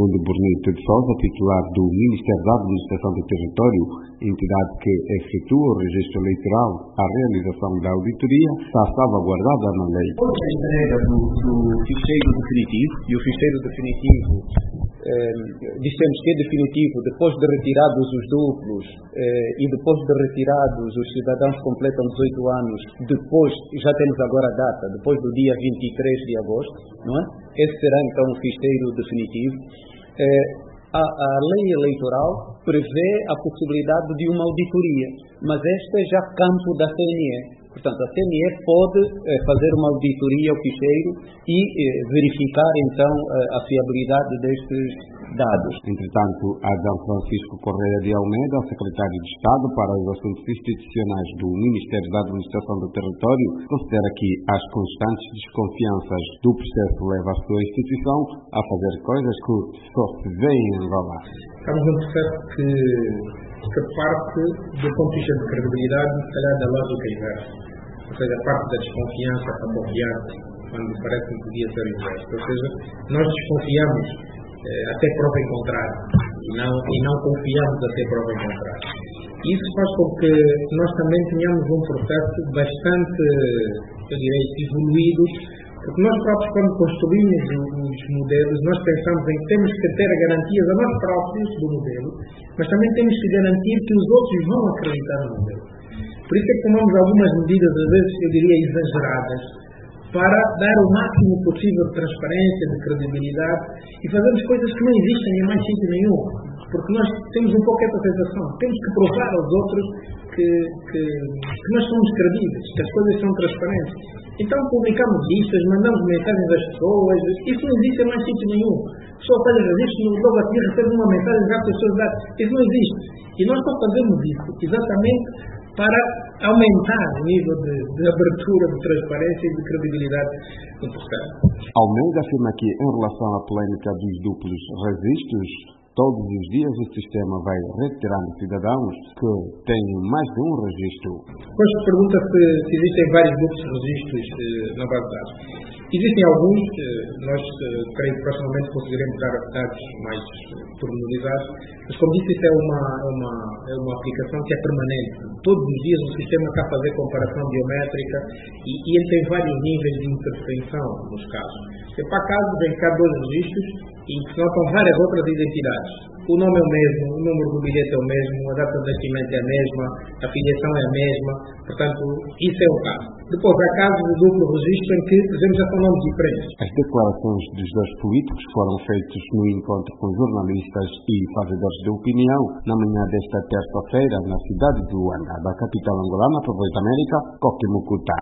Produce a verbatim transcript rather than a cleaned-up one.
Segundo Bonito de Sousa, titular do Ministério da Administração do Território, entidade que efetua o registro eleitoral, a realização da auditoria está salvaguardada na lei. A entrega do, do ficheiro definitivo, e o ficheiro definitivo eh, dissemos que é definitivo depois de retirados os duplos eh, e depois de retirados os cidadãos que completam dezoito anos, depois, já temos agora a data, depois do dia vinte e três de agosto, não é? Esse será então o ficheiro definitivo. Eh, a, a lei eleitoral prevê a possibilidade de uma auditoria, mas esta é já campo da C N E. Portanto, a C N E pode eh, fazer uma auditoria ao ficheiro e eh, verificar, então, eh, a fiabilidade destes dados. Entretanto, Adão Francisco Correia de Almeida, secretário de Estado para os Assuntos Institucionais do Ministério da Administração do Território, considera que as constantes desconfianças do processo levam a sua instituição a fazer coisas que só se veem enrolar. Estamos num processo que, que parte, do ponto de vista de credibilidade, se calhar da lógica inversa. Ou seja, a parte da desconfiança, da confiança, quando parece que devia ser inverso. Ou seja, nós desconfiamos eh, até prova em contrário e não, e não confiamos até prova em contrário. Isso faz com que nós também tenhamos um processo bastante, eu direi, evoluído, porque nós próprios, quando construímos os modelos, nós pensamos em que temos que ter garantias a nós próprios do modelo, mas também temos que garantir que os outros vão acreditar no modelo. Por isso é que tomamos algumas medidas, às vezes, eu diria, exageradas, para dar o máximo possível de transparência, de credibilidade, e fazemos coisas que não existem em mais sítio nenhum. Porque nós temos um pouco essa sensação. Temos que provar aos outros que, que, que nós somos credíveis, que as coisas são transparentes. Então publicamos listas, mandamos mensagens às pessoas. Isso não existe em mais sítio nenhum. A pessoa faz registro, logo a seguir recebe uma mensagem já para as pessoas dar. Isso não existe. E nós só fazemos isso exatamente para aumentar o nível de, de abertura, de transparência e de credibilidade do processo. Almeida afirma que, em relação à polêmica dos duplos registros, todos os dias o sistema vai retirando cidadãos que têm mais de um registro. Depois pergunta se, se existem vários duplos registros eh, na base de dados. Existem alguns, eh, nós eh, creio que proximamente conseguiremos dar dados mais pormenorizados, mas como disse, isso é uma, é, uma, é uma aplicação que é permanente. Todos os dias o sistema está a fazer comparação biométrica e, e ele tem vários níveis de intervenção nos casos. Tem para casos em que há dois registros e que se notam várias outras identidades. O nome é o mesmo, o número do bilhete é o mesmo, a data de nascimento é a mesma, a filiação é a mesma, portanto, isso é o caso. Depois, há casos de duplo registro em que, por exemplo, já são nomes diferentes. As declarações dos dois políticos foram feitas no encontro com jornalistas e fazedores de opinião na manhã desta terça-feira na cidade de Luanda, da capital angolana, para a Voz da América, Coque Mucuta.